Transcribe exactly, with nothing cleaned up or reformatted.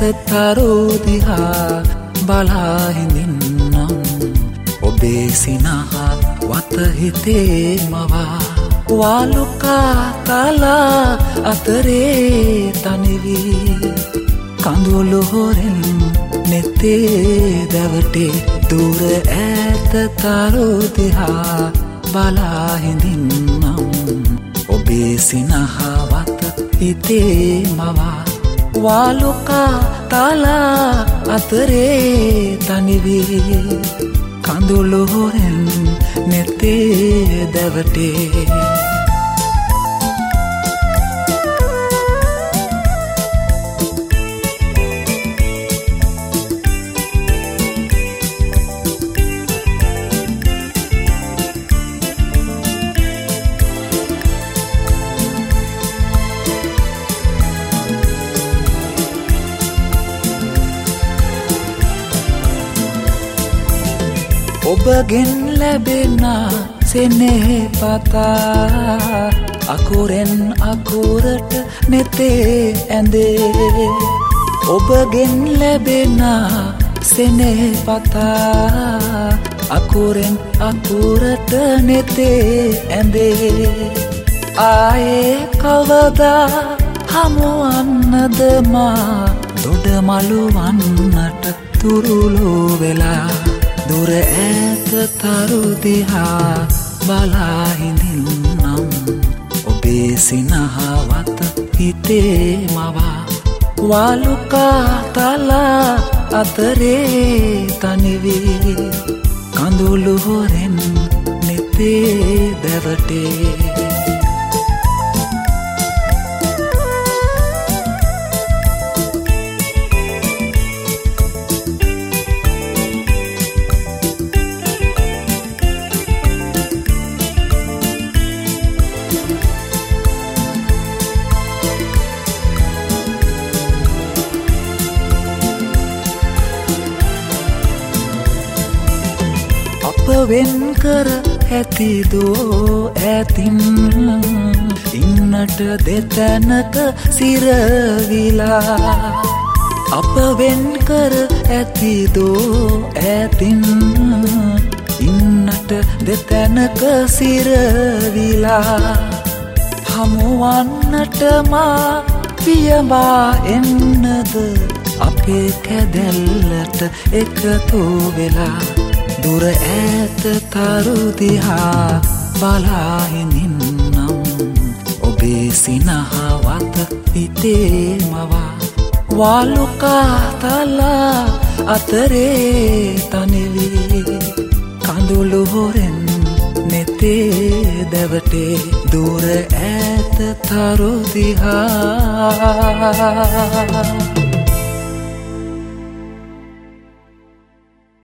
තරු දිහා බලා හිඳින්නම් ඔබේ සිනහ වත හිතේ මවා වාලුකා තලා අතරේ තනිවී කඳුළු හොරෙන් නෙතේ දැවටේ දුර ඈත තරු දිහා බලා හිඳින්නම් ඔබේ සිනහ වත හිතේ මවා වාලුකා තලා අතරේ තනිවී කඳුළු හොරෙන් නෙතේ දැවටේ ඔබගෙන් ලැබෙන සෙනෙහ පතා අකුරෙන් අකුරට නෙතේ ඇඳේ ඔබගෙන් ලැබෙන සෙනෙහ පතා අකුරෙන් අකුරට නෙතේ ඇඳේ ආයේ කවදා හමුවන්නද මා දොඩමළු වන්නට තුරුළු වෙලා දුර ඈත තරු දිහා බලා හිඳින්නම් ඔබේ සිනහ වත හිතේ මවා වාලුකා තලා අතරේ තනිවී කඳුළු හොරෙන් නෙතේ දැවටේ වෙන් කර ඇතිදෝ ඇතින් ඉන්නට දෙතැනක සිරවිලා අප වෙන් කර ඇතිදෝ ඇතින් ඉන්නට දෙතැනක සිරවිලා හමුවන්නට මා පියඹා එන්නද අපේ කැදැල්ලට එකතු වෙලා දුර ඈත තරු දිහා බලා හිඳින්නම් ඔබේ සිනහ වත හිතේ මවා වාලුකා තලා අතරේ තනිවී කඳුළු හොරෙන් නෙතේ දැවටේ දුර ඈත තරු දිහා